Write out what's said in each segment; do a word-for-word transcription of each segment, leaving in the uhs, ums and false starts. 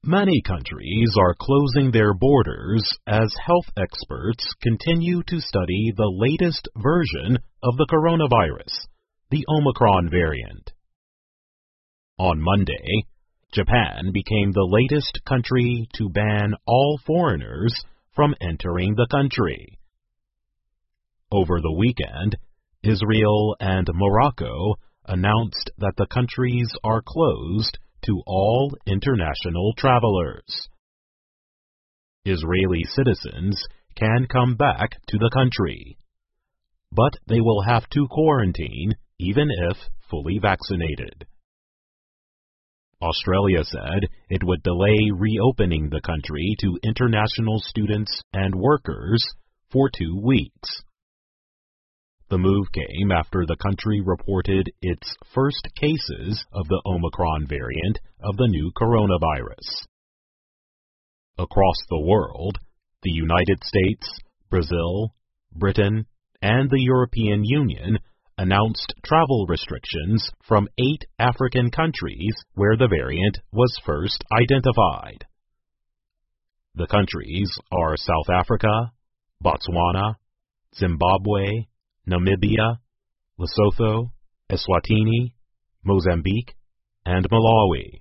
Many countries are closing their borders as health experts continue to study the latest version of the coronavirus, the Omicron variant. On Monday, Japan became the latest country to ban all foreigners from entering the country. Over the weekend, Israel and Morocco announced that the countries are closed to all international travelers. Israeli citizens can come back to the country, but they will have to quarantine even if fully vaccinated. Australia said it would delay reopening the country to international students and workers for two weeks. The move came after the country reported its first cases of the Omicron variant of the new coronavirus. Across the world, the United States, Brazil, Britain, and the European Union announced travel restrictions from eight African countries where the variant was first identified. The countries are South Africa, Botswana, Zimbabwe, Namibia, Lesotho, Eswatini, Mozambique, and Malawi.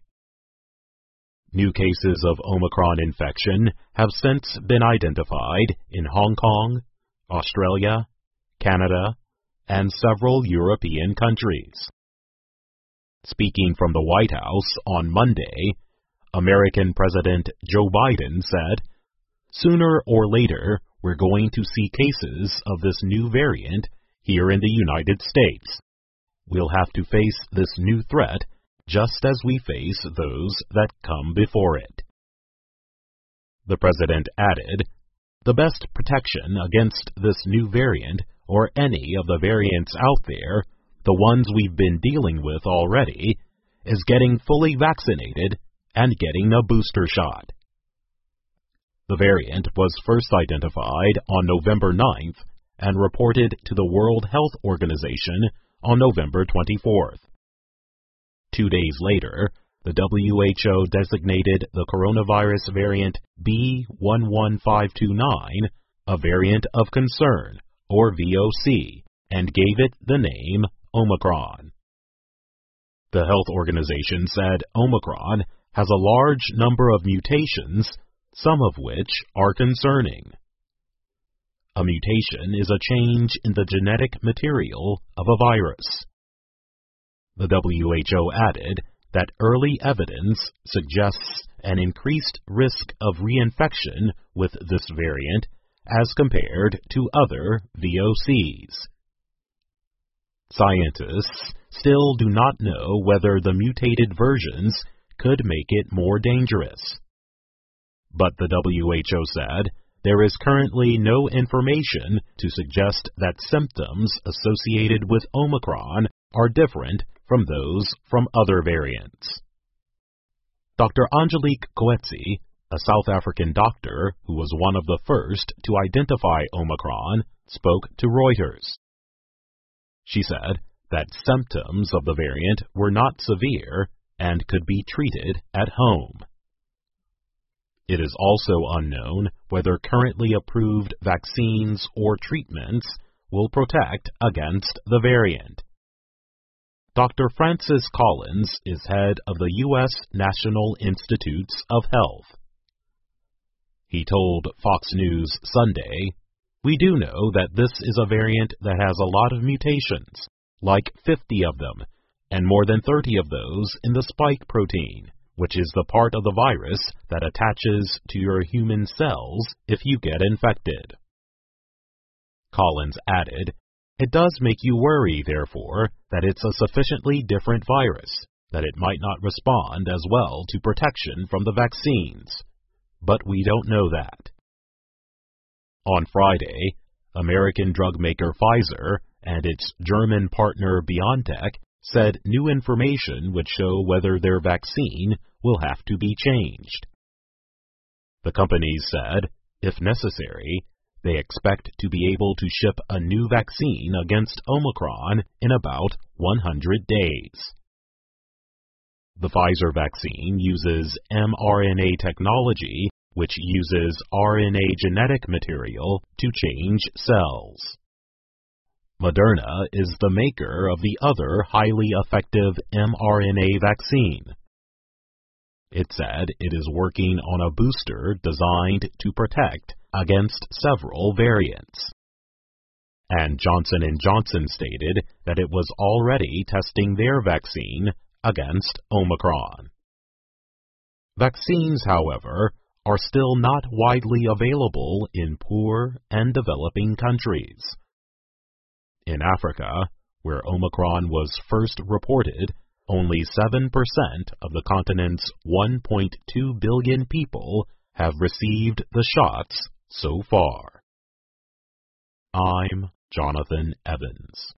New cases of Omicron infection have since been identified in Hong Kong, Australia, Canada, and several European countries. Speaking from the White House on Monday, American President Joe Biden said, "Sooner or later, we're going to see cases of this new variant here in the United States. We'll have to face this new threat just as we face those that come before it." The president added, "The best protection against this new variant or any of the variants out there, the ones we've been dealing with already, is getting fully vaccinated and getting a booster shot." The variant was first identified on November ninth and reported to the World Health Organization on November twenty-fourth. Two days later, the W H O designated the coronavirus variant B one one five two nine a variant of concern, or V O C, and gave it the name Omicron. The health organization said Omicron has a large number of mutations, some of which are concerning. A mutation is a change in the genetic material of a virus. The W H O added that early evidence suggests an increased risk of reinfection with this variant as compared to other V O Cs. Scientists still do not know whether the mutated versions could make it more dangerous. But the W H O said there is currently no information to suggest that symptoms associated with Omicron are different from those from other variants. Doctor Angelique Coetzee, a South African doctor who was one of the first to identify Omicron, spoke to Reuters. She said that symptoms of the variant were not severe and could be treated at home. It is also unknown whether currently approved vaccines or treatments will protect against the variant. Doctor Francis Collins is head of the U S National Institutes of Health. He told Fox News Sunday, "We do know that this is a variant that has a lot of mutations, like fifty of them, and more than thirty of those in the spike protein, which is the part of the virus that attaches to your human cells if you get infected." Collins added, "It does make you worry, therefore, that it's a sufficiently different virus, that it might not respond as well to protection from the vaccines. But we don't know that." On Friday, American drug maker Pfizer and its German partner BioNTech said new information would show whether their vaccine will have to be changed. The companies said, if necessary, they expect to be able to ship a new vaccine against Omicron in about one hundred days. The Pfizer vaccine uses mRNA technology, which uses R N A genetic material to change cells. Moderna is the maker of the other highly effective mRNA vaccine. It said it is working on a booster designed to protect against several variants. And Johnson and Johnson stated that it was already testing their vaccine against Omicron. Vaccines, however, are still not widely available in poor and developing countries. In Africa, where Omicron was first reported, only seven percent of the continent's one point two billion people have received the shots so far. I'm Jonathan Evans.